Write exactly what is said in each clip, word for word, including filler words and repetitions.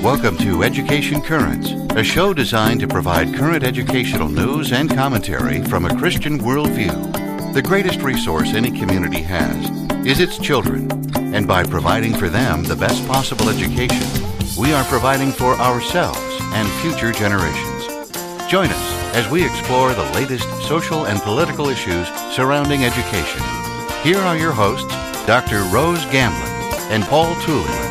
Welcome to Education Currents, a show designed to provide current educational news and commentary from a Christian worldview. The greatest resource any community has is its children, and by providing for them the best possible education, we are providing for ourselves and future generations. Join us as we explore the latest social and political issues surrounding education. Here are your hosts, Doctor Rose Gamblin and Paul Tooley.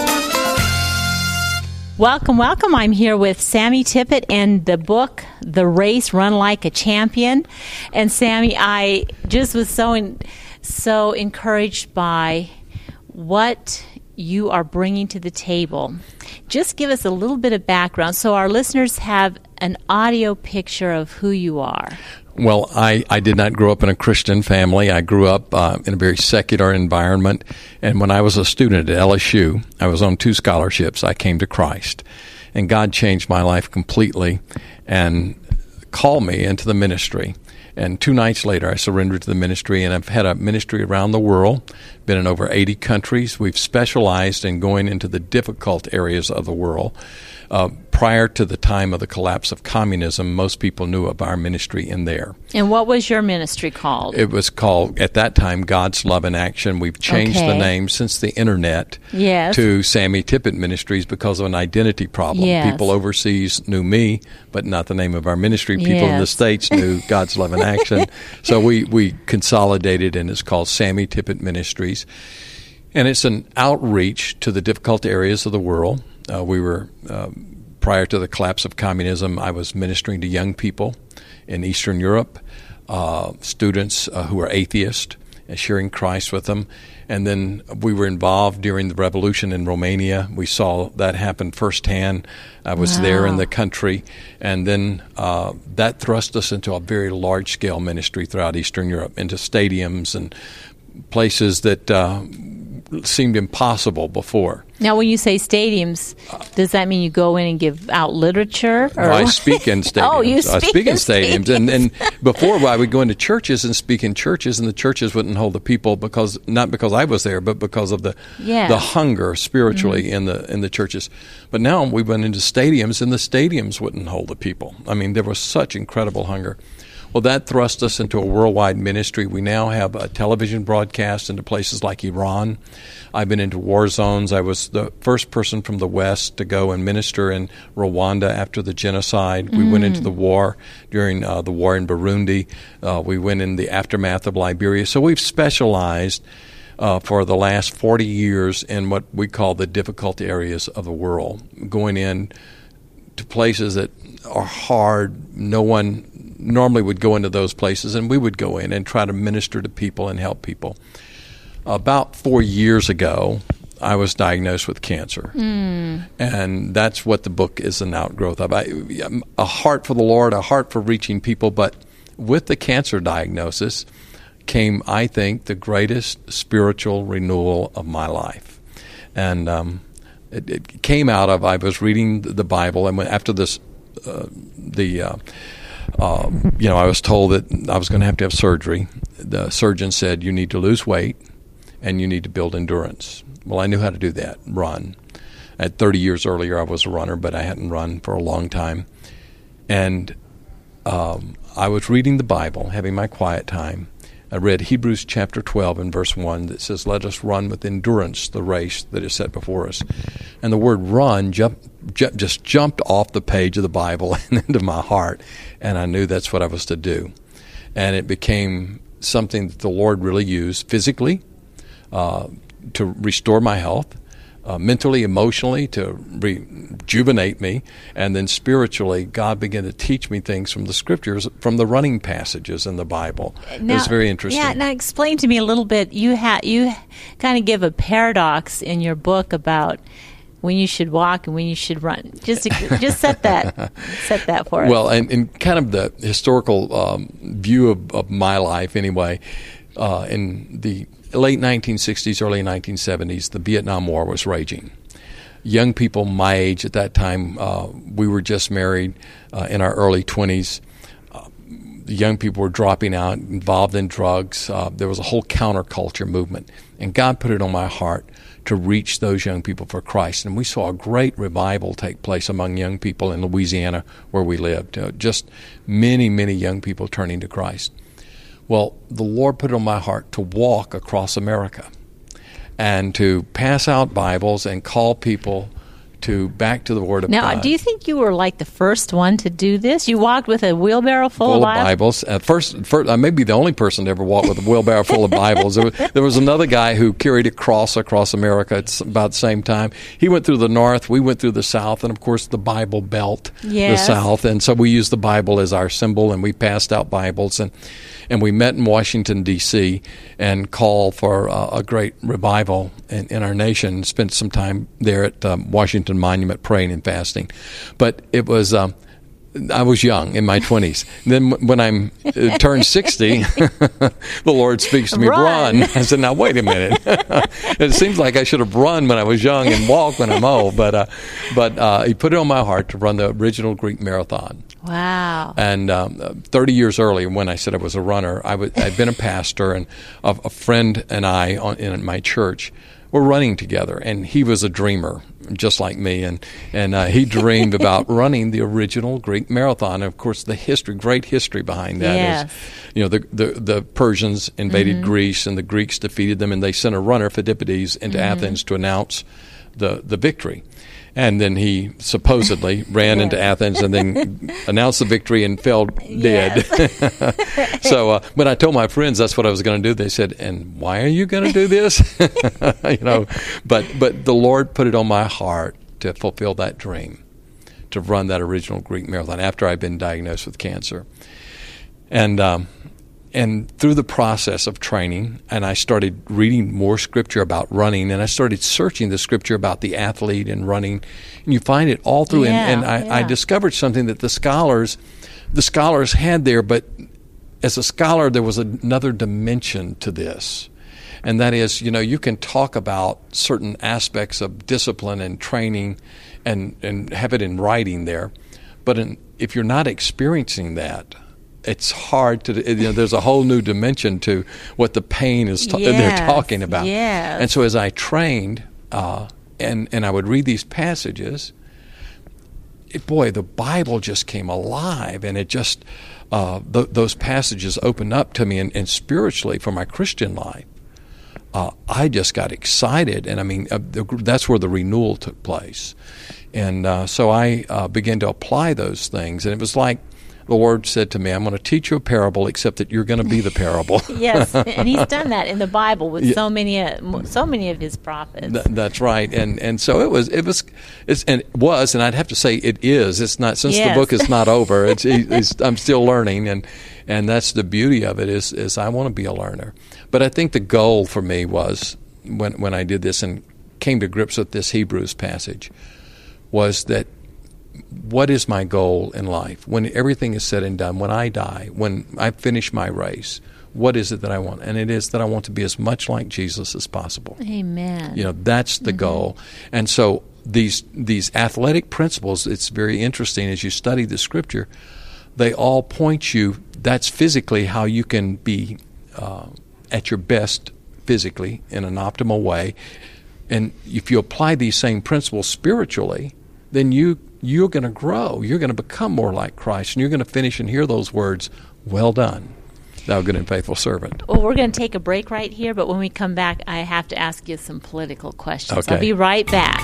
Welcome, welcome. I'm here with Sammy Tippett and the book, The Race, Run Like a Champion. And Sammy, I just was so in, so encouraged by what you are bringing to the table. Just give us a little bit of background so our listeners have an audio picture of who you are. Well, I, I did not grow up in a Christian family. I grew up uh, in a very secular environment. And when I was a student at L S U, I was on two scholarships. I came to Christ. And God changed my life completely and called me into the ministry. And two nights later, I surrendered to the ministry, and I've had a ministry around the world, been in over eighty countries. We've specialized in going into the difficult areas of the world. Uh, prior to the time of the collapse of communism, most people knew of our ministry in there. And what was your ministry called? It was called, at that time, God's Love in Action. We've changed okay. the name since the Internet yes. to Sammy Tippett Ministries because of an identity problem. Yes. People overseas knew me, but not the name of our ministry. People yes. in the States knew God's Love in Action. So we, we consolidated, and it's called Sammy Tippett Ministries. And it's an outreach to the difficult areas of the world. Uh, we were, uh, prior to the collapse of communism, I was ministering to young people in Eastern Europe, uh, students uh, who were atheists, and sharing Christ with them. And then we were involved during the revolution in Romania. We saw that happen firsthand. I was wow. there in the country. And then uh, that thrust us into a very large-scale ministry throughout Eastern Europe, into stadiums and places that uh, seemed impossible before. Now, when you say stadiums, does that mean you go in and give out literature? Or no, I speak in stadiums. Oh, you speak, I speak in, in stadiums. stadiums. And, and before, I would go into churches and speak in churches, and the churches wouldn't hold the people because not because I was there, but because of the yeah. the hunger spiritually mm-hmm. in the in the churches. But now we went into stadiums, and the stadiums wouldn't hold the people. I mean, there was such incredible hunger. Well, that thrust us into a worldwide ministry. We now have a television broadcast into places like Iran. I've been into war zones. I was the first person from the West to go and minister in Rwanda after the genocide. We mm. went into the war during uh, the war in Burundi. Uh, we went in the aftermath of Liberia. So we've specialized uh, for the last forty years in what we call the difficult areas of the world, going in to places that are hard. No one normally would go into those places, and we would go in and try to minister to people and help people. About four years ago, I was diagnosed with cancer, mm. and that's what the book is an outgrowth of. I, a heart for the Lord, a heart for reaching people, but with the cancer diagnosis came, I think, the greatest spiritual renewal of my life. And um, it, it came out of, I was reading the Bible, and when, after this, uh, the... Uh, Uh, you know, I was told that I was going to have to have surgery. The surgeon said, you need to lose weight and you need to build endurance. Well, I knew how to do that, run. At thirty years earlier, I was a runner, but I hadn't run for a long time. And um, I was reading the Bible, having my quiet time. I read Hebrews chapter twelve and verse one that says, let us run with endurance the race that is set before us. And the word run jump, ju- just jumped off the page of the Bible and into my heart, and I knew that's what I was to do. And it became something that the Lord really used physically uh, to restore my health, uh, mentally, emotionally, to rejuvenate me, and then spiritually, God began to teach me things from the Scriptures, from the running passages in the Bible. Now, it was very interesting. Yeah, now explain to me a little bit. You ha- you kind of give a paradox in your book about when you should walk and when you should run. Just just set that set that for us. Well, and, and kind of the historical um, view of, of my life, anyway. Uh, in the late nineteen sixties, early nineteen seventies, the Vietnam War was raging. Young people my age at that time, uh, we were just married uh, in our early twenties. Uh, young people were dropping out, involved in drugs. Uh, there was a whole counterculture movement. And God put it on my heart to reach those young people for Christ. And we saw a great revival take place among young people in Louisiana where we lived. Uh, just many, many young people turning to Christ. Well, the Lord put it on my heart to walk across America and to pass out Bibles and call people to back to the Word of now, God. Now, do you think you were like the first one to do this? You walked with a wheelbarrow full, full of Bibles? Bibles. At first, first, I may be the only person to ever walk with a wheelbarrow full of Bibles. There was, there was another guy who carried a cross across America at about the same time. He went through the north, we went through the south, and of course the Bible Belt, yes. the south. And so we used the Bible as our symbol, and we passed out Bibles. And And we met in Washington, D C, and called for uh, a great revival in, in our nation. Spent some time there at um, Washington Monument praying and fasting. But it was, um, I was young, in my twenties. Then when I uh, turned sixty, the Lord speaks to me, run. run. I said, now, wait a minute. It seems like I should have run when I was young and walked when I'm old. But, uh, but uh, He put it on my heart to run the original Greek Marathon. Wow. And um, thirty years earlier, when I said I was a runner, I w- I'd been a pastor, and a, a friend and I on, in my church were running together, and he was a dreamer, just like me, and, and uh, he dreamed about running the original Greek marathon. And of course, the history, great history behind that yes. is, you know, the, the, the Persians invaded mm-hmm. Greece, and the Greeks defeated them, and they sent a runner, Phidippides, into mm-hmm. Athens to announce the, the victory. And then he supposedly ran yes. into Athens and then announced the victory and fell dead. Yes. So uh, when I told my friends that's what I was going to do, they said, "And why are you going to do this?" you know, but but the Lord put it on my heart to fulfill that dream, to run that original Greek marathon after I'd been diagnosed with cancer, and. Um, And through the process of training, and I started reading more scripture about running, and I started searching the scripture about the athlete and running, and you find it all through. Yeah, and and I, yeah. I discovered something that the scholars, the scholars had there, but as a scholar, there was another dimension to this, and that is, you know, you can talk about certain aspects of discipline and training, and and have it in writing there, but in, if you're not experiencing that, it's hard to, you know, there's a whole new dimension to what the pain is ta- yes, they're talking about. Yes. And so as I trained, uh, and, and I would read these passages, it, boy, the Bible just came alive, and it just, uh, th- those passages opened up to me, and, and spiritually for my Christian life, uh, I just got excited, and I mean, uh, the, that's where the renewal took place. And uh, so I uh, began to apply those things, and it was like, the Lord said to me, I'm going to teach you a parable, except that you're going to be the parable. Yes, and He's done that in the Bible with yeah. so many, uh, so many of His prophets. Th- that's right, and and so it was, it was, it's, and it was, and I'd have to say it is. It's not since yes. the book is not over. It's, it's I'm still learning, and and that's the beauty of it. Is is I want to be a learner, but I think the goal for me was when when I did this and came to grips with this Hebrews passage was that. What is my goal in life? When everything is said and done, when I die, when I finish my race, what is it that I want? And it is that I want to be as much like Jesus as possible. Amen. You know, that's the mm-hmm. goal. And so these these athletic principles, it's very interesting as you study the Scripture, they all point you, that's physically how you can be uh, at your best physically in an optimal way. And if you apply these same principles spiritually, then you you're going to grow. You're going to become more like Christ, and you're going to finish and hear those words, well done, thou good and faithful servant. Well, we're going to take a break right here, but when we come back, I have to ask you some political questions. Okay. I'll be right back.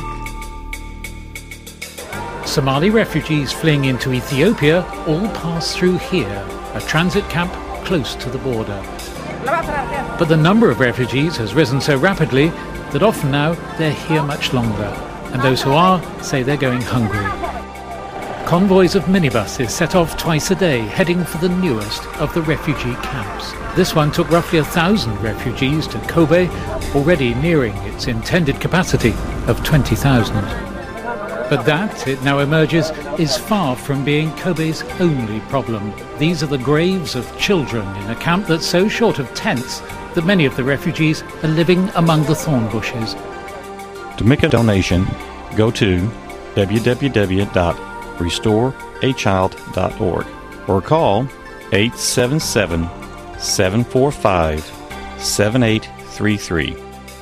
Somali refugees fleeing into Ethiopia all pass through here, a transit camp close to the border. But the number of refugees has risen so rapidly that often now they're here much longer, and those who are say they're going hungry. Convoys of minibuses set off twice a day, heading for the newest of the refugee camps. This one took roughly a thousand refugees to Kobe, already nearing its intended capacity of twenty thousand. But that, it now emerges, is far from being Kobe's only problem. These are the graves of children in a camp that's so short of tents that many of the refugees are living among the thorn bushes. To make a donation, go to w w w dot restore a child dot org or call eight seven seven, seven four five, seven eight three three.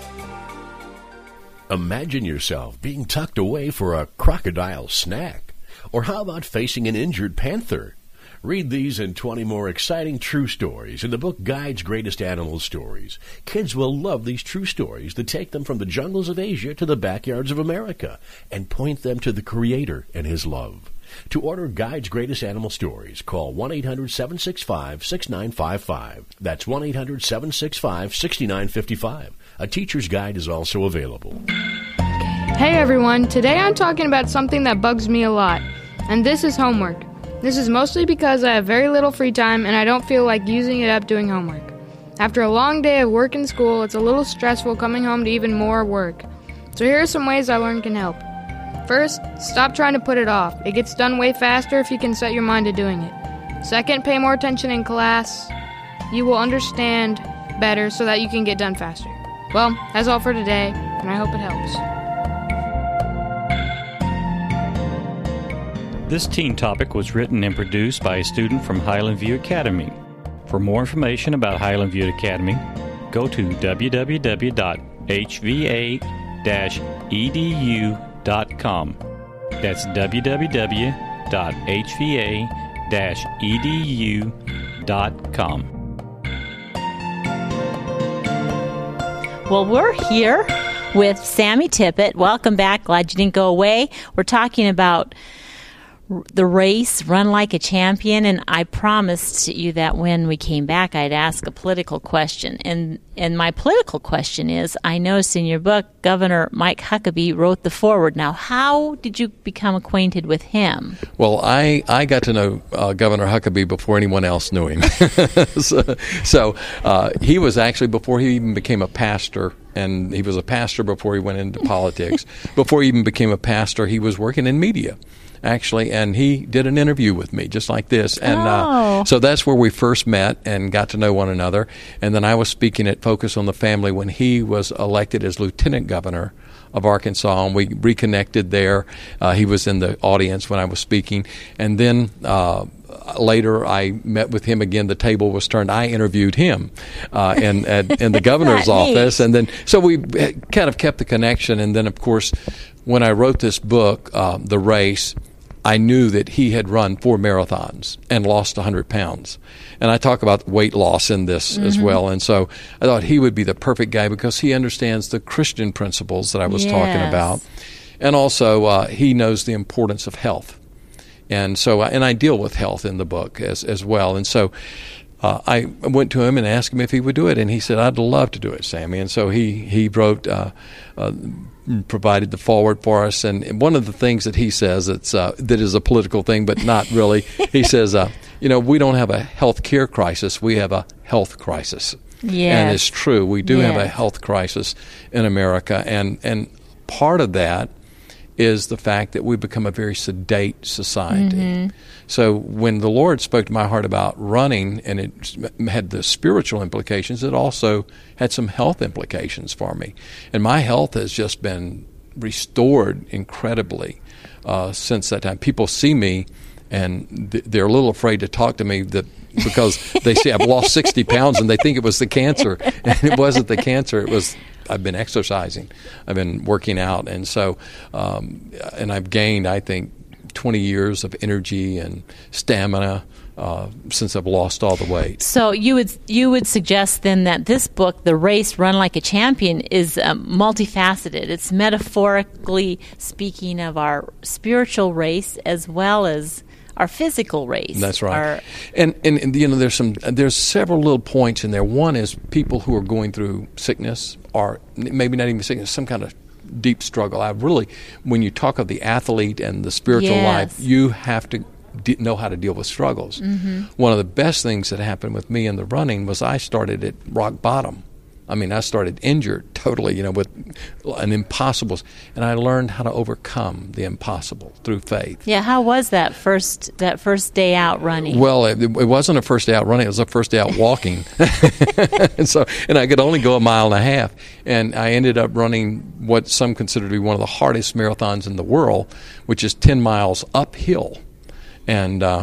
Imagine yourself being tucked away for a crocodile snack. Or how about facing an injured panther? Read these and twenty more exciting true stories in the book Guide's Greatest Animal Stories. Kids will love these true stories that take them from the jungles of Asia to the backyards of America and point them to the Creator and His love. To order Guide's Greatest Animal Stories, call one eight hundred, seven six five, six nine five five. That's one eight hundred, seven six five, six nine five five. A teacher's guide is also available. Hey everyone, today I'm talking about something that bugs me a lot, and this is homework. This is mostly because I have very little free time and I don't feel like using it up doing homework. After a long day of work and school, it's a little stressful coming home to even more work. So here are some ways I learned can help. First, stop trying to put it off. It gets done way faster if you can set your mind to doing it. Second, pay more attention in class. You will understand better so that you can get done faster. Well, that's all for today, and I hope it helps. This teen topic was written and produced by a student from Highland View Academy. For more information about Highland View Academy, go to w w w dot h v a dash e d u dot com. That's w w w dot h v a dash e d u dot com. Well, we're here with Sammy Tippit. Welcome back. Glad you didn't go away. We're talking about the race, Run Like a Champion, and I promised you that when we came back I'd ask a political question. And and my political question is, I noticed in your book, Governor Mike Huckabee wrote the foreword. Now, how did you become acquainted with him? Well, I, I got to know uh, Governor Huckabee before anyone else knew him. so so uh, he was actually, before he even became a pastor, and he was a pastor before he went into politics, before he even became a pastor, he was working in media. Actually, and he did an interview with me just like this, and oh. uh, so that's where we first met and got to know one another. And then I was speaking at Focus on the Family when he was elected as Lieutenant Governor of Arkansas, and we reconnected there. Uh, he was in the audience when I was speaking, and then uh, later I met with him again. The table was turned. I interviewed him uh, in, at, in the governor's office, and then so we kind of kept the connection. And then, of course, when I wrote this book, uh, The Race, I knew that he had run four marathons and lost one hundred pounds. And I talk about weight loss in this mm-hmm. as well. And so I thought he would be the perfect guy because he understands the Christian principles that I was yes. talking about. And also uh, he knows the importance of health. And so, and I deal with health in the book as, as well. And so uh, I went to him and asked him if he would do it. And he said, I'd love to do it, Sammy. And so he, he wrote... Uh, uh, provided the forward for us, and one of the things that he says that's uh, that is a political thing, but not really. He says, uh, you know, we don't have a health care crisis; we have a health crisis. Yes. And it's true. We do yes. have a health crisis in America, and and part of that is the fact that we've become a very sedate society. Mm-hmm. So when the Lord spoke to my heart about running, and it had the spiritual implications, it also had some health implications for me. And my health has just been restored incredibly uh, since that time. People see me, and th- they're a little afraid to talk to me that because they say I've lost sixty pounds, and they think it was the cancer. And it wasn't the cancer. It was I've been exercising. I've been working out. And so, um, and I've gained, I think, twenty years of energy and stamina uh, since I've lost all the weight. So you would you would suggest then that this book, The Race, Run Like a Champion, is um, multifaceted. It's metaphorically speaking of our spiritual race as well as our physical race. That's right. Our, and, and and you know, there's some there's several little points in there. One is people who are going through sickness, or maybe not even sickness, some kind of deep struggle. I really, when you talk of the athlete and the spiritual yes. life, you have to de- know how to deal with struggles. Mm-hmm. One of the best things that happened with me in the running was I started at rock bottom. I mean, I started injured totally, you know, with an impossible, and I learned how to overcome the impossible through faith. Yeah, how was that first that first day out running? Well, it, it wasn't a first day out running; it was a first day out walking, and so and I could only go a mile and a half, and I ended up running what some consider to be one of the hardest marathons in the world, which is ten miles uphill, and. Uh,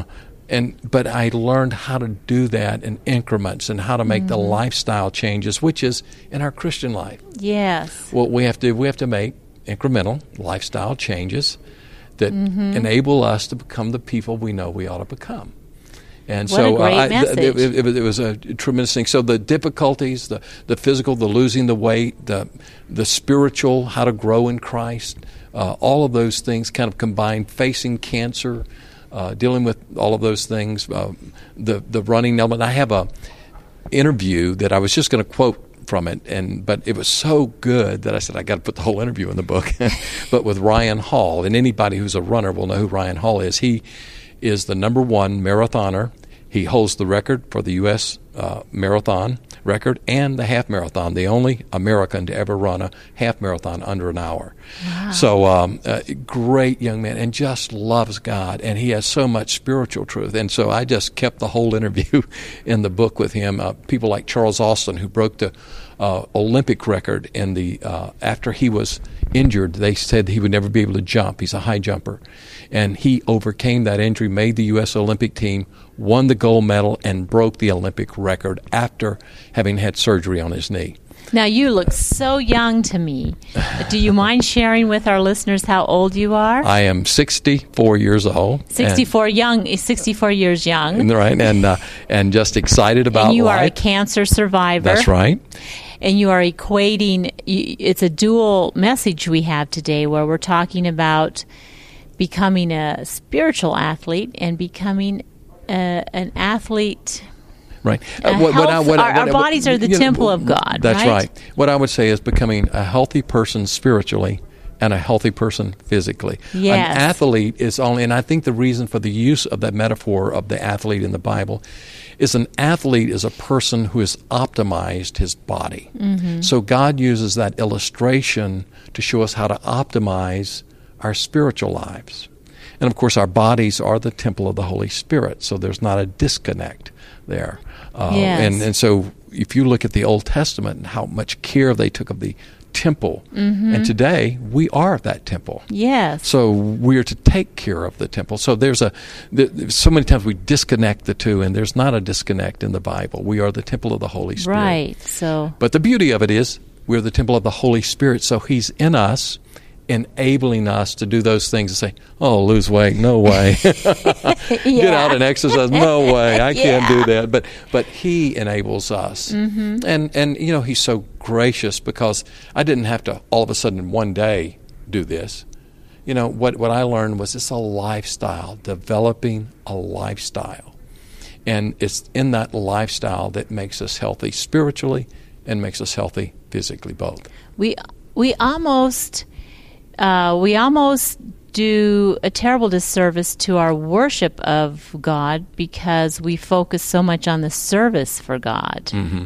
And but I learned how to do that in increments and how to make mm-hmm. the lifestyle changes, which is in our Christian life. Yes. Well, we have to we have to make incremental lifestyle changes that mm-hmm. enable us to become the people we know we ought to become. And what so a great uh, I, message. It, it, it was a tremendous thing. So the difficulties, the, the physical, the losing the weight, the the spiritual, how to grow in Christ, uh, all of those things kind of combined, facing cancer, uh, dealing with all of those things, uh, the the running element. I have a interview that I was just going to quote from it, and but it was so good that I said I got to put the whole interview in the book. But with Ryan Hall, and anybody who's a runner will know who Ryan Hall is. He is the number one marathoner. He holds the record for the U S uh, marathon record and the half marathon, the only American to ever run a half marathon under an hour. Wow. So um, uh, great young man, and just loves God, and he has so much spiritual truth. And so I just kept the whole interview in the book with him. Uh, people like Charles Austin, who broke the uh, Olympic record in the uh, after he was injured, they said he would never be able to jump. He's a high jumper. And he overcame that injury, made the U S Olympic team, won the gold medal, and broke the Olympic record after having had surgery on his knee. Now, you look so young to me. Do you mind sharing with our listeners how old you are? I am sixty-four years old. sixty-four young, sixty-four years young. Right, and uh, and just excited about life. And you life. are a cancer survivor. That's right. And you are equating, it's a dual message we have today where we're talking about becoming a spiritual athlete and becoming a, an athlete. Right. Uh, what, what I, what, our, what, our bodies are the temple know, of God. That's right? right. What I would say is becoming a healthy person spiritually and a healthy person physically. Yes. An athlete is only, and I think the reason for the use of that metaphor of the athlete in the Bible is an athlete is a person who has optimized his body. Mm-hmm. So God uses that illustration to show us how to optimize our spiritual lives. And of course, our bodies are the temple of the Holy Spirit, so there's not a disconnect there. Uh, yes. and, and so if you look at the Old Testament and how much care they took of the temple, mm-hmm. and today we are that temple. Yes. So we are to take care of the temple. So there's a, there, so many times we disconnect the two, and there's not a disconnect in the Bible. We are the temple of the Holy Spirit. Right. So. But the beauty of it is we're the temple of the Holy Spirit, so He's in us, enabling us to do those things and say, oh, lose weight, no way. Get out and exercise, no way, I can't yeah. do that. But but He enables us. Mm-hmm. And, and, you know, He's so gracious because I didn't have to all of a sudden in one day do this. You know, what, what I learned was it's a lifestyle, developing a lifestyle. And it's in that lifestyle that makes us healthy spiritually and makes us healthy physically, both. We we almost... Uh, we almost do a terrible disservice to our worship of God because we focus so much on the service for God. Mm-hmm.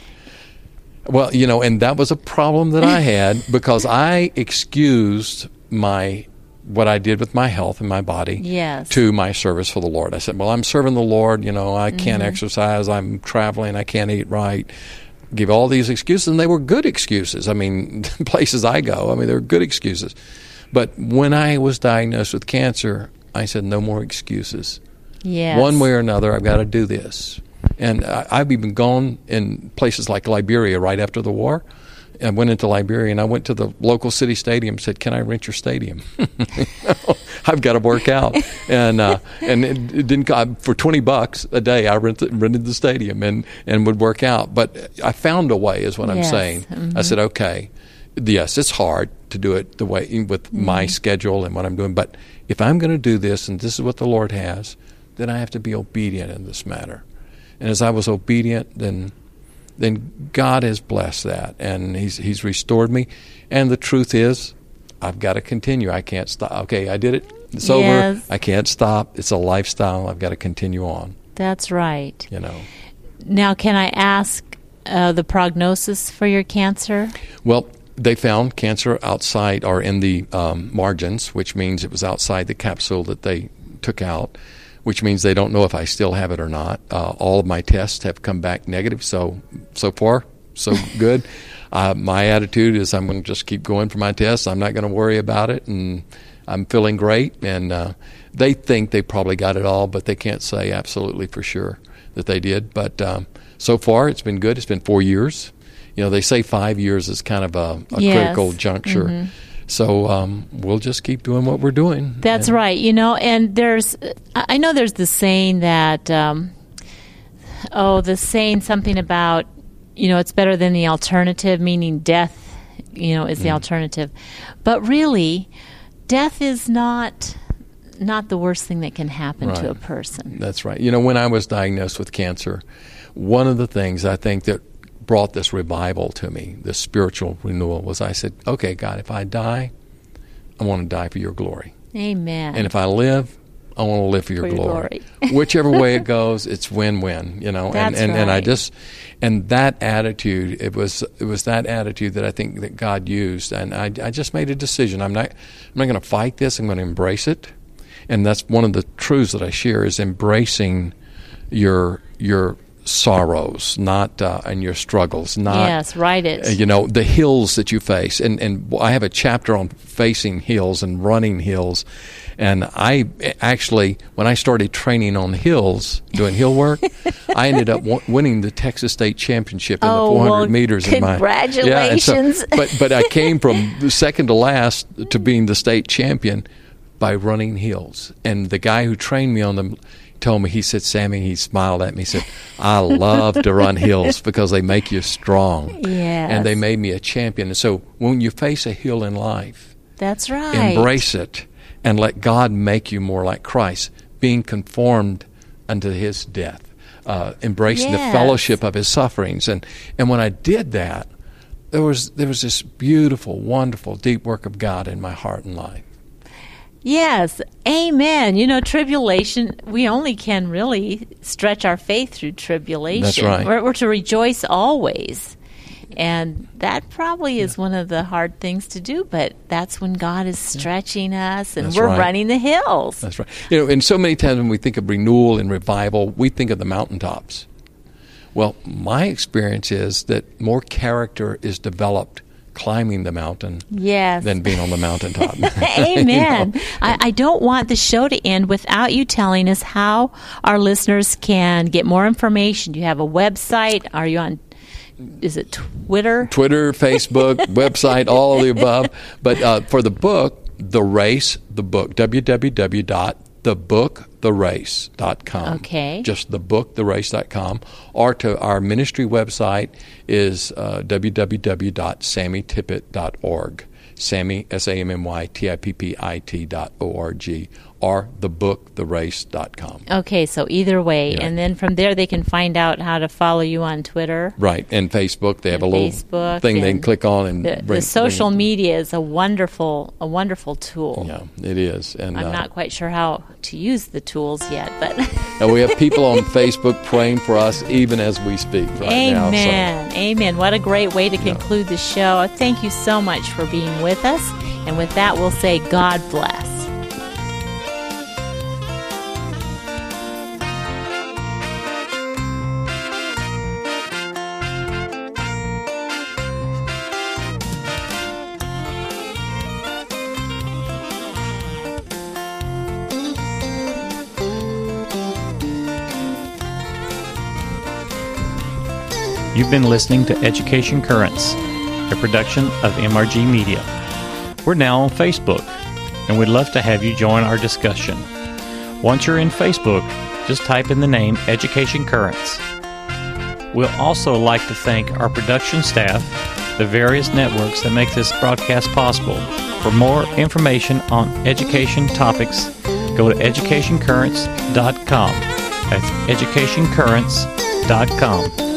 Well, you know, and that was a problem that I had because I excused my what I did with my health and my body yes. to my service for the Lord. I said, well, I'm serving the Lord, you know, I can't mm-hmm. exercise, I'm traveling, I can't eat right. Give all these excuses, and they were good excuses. I mean, places I go, I mean, they were good excuses. But when I was diagnosed with cancer, I said, no more excuses. Yes. One way or another, I've got to do this. And I, I've even gone in places like Liberia right after the war. I went into Liberia, and I went to the local city stadium and said, can I rent your stadium? I've got to work out. And uh, and it, it didn't uh, for twenty bucks a day, I rented, rented the stadium and, and would work out. But I found a way is what yes. I'm saying. Mm-hmm. I said, okay, yes, it's hard to do it the way with mm-hmm. my schedule and what I'm doing. But if I'm going to do this, and this is what the Lord has, then I have to be obedient in this matter. And as I was obedient, then... then God has blessed that, and he's he's restored me. And the truth is, I've got to continue. I can't stop. Okay, I did it. It's yes. over. I can't stop. It's a lifestyle. I've got to continue on. That's right. You know. Now, can I ask uh, the prognosis for your cancer? Well, they found cancer outside or in the um, margins, which means it was outside the capsule that they took out, which means they don't know if I still have it or not. Uh, all of my tests have come back negative, so so far, so good. Uh, my attitude is I'm going to just keep going for my tests. I'm not going to worry about it, and I'm feeling great, and uh, they think they probably got it all, but they can't say absolutely for sure that they did. But um, so far, it's been good. It's been four years. You know, they say five years is kind of a, a yes. critical juncture. Mm-hmm. So um, we'll just keep doing what we're doing. That's and, right. You know, and there's, I know there's the saying that, um, oh, the saying something about, you know, it's better than the alternative, meaning death, you know, is the mm. alternative. But really, death is not not the worst thing that can happen right. to a person. That's right. You know, when I was diagnosed with cancer, one of the things I think that brought this revival to me, this spiritual renewal, was I said, okay, God, if I die, I want to die for your glory. Amen. And if I live, I want to live for your for glory. Your glory. Whichever way it goes, it's win-win, you know. That's and, and, right. and I just and that attitude, it was it was that attitude that I think that God used, and I, I just made a decision. I'm not I'm not going to fight this. I'm going to embrace it. And that's one of the truths that I share, is embracing your your sorrows, not uh, and your struggles, not yes, write it. Uh, you know, the hills that you face, and and I have a chapter on facing hills and running hills, and I actually, when I started training on hills, doing hill work, I ended up w- winning the Texas State Championship in oh, the four hundred well, meters. Congratulations! In my, yeah, and so, but but I came from second to last to being the state champion by running hills, and the guy who trained me on them told me, he said, Sammy, he smiled at me, he said, I love to run hills because they make you strong. Yes. And they made me a champion. And so when you face a hill in life, that's right. embrace it and let God make you more like Christ, being conformed unto his death, uh, embracing yes. the fellowship of his sufferings. And, and when I did that, there was there was this beautiful, wonderful, deep work of God in my heart and life. Yes, amen. You know, tribulation, we only can really stretch our faith through tribulation. That's right. We're, we're to rejoice always. And that probably is yeah. one of the hard things to do, but that's when God is stretching us, and that's we're right. running the hills. That's right. You know, and so many times when we think of renewal and revival, we think of the mountaintops. Well, my experience is that more character is developed climbing the mountain yes. than being on the mountaintop. Amen. You know? I, I don't want the show to end without you telling us how our listeners can get more information. Do you have a website? Are you on, is it Twitter? Twitter, Facebook, website, all of the above. But uh, for the book, The Race, the book, w w w dot the book the race dot com. Okay. Just the book the race dot com. Or to our ministry website is uh, w w w dot sammy tippit dot org. Sammy, S A M M Y T I P P I T dot O R G. Or the book the race dot com. Okay, so either way. Yeah. And then from there they can find out how to follow you on Twitter. Right, and Facebook. They have and a little Facebook thing they can click on. and The, bring, the social bring media is a wonderful a wonderful tool. Yeah, it is. And I'm uh, not quite sure how to use the tools yet, but... and we have people on Facebook praying for us even as we speak right Amen. now. Amen. So. Amen. What a great way to conclude yeah. the show. Thank you so much for being with us. And with that, we'll say God bless. You've been listening to Education Currents, a production of M R G Media. We're now on Facebook, and we'd love to have you join our discussion. Once you're in Facebook, just type in the name Education Currents. We'll also like to thank our production staff, the various networks that make this broadcast possible. For more information on education topics, go to education currents dot com. That's education currents dot com.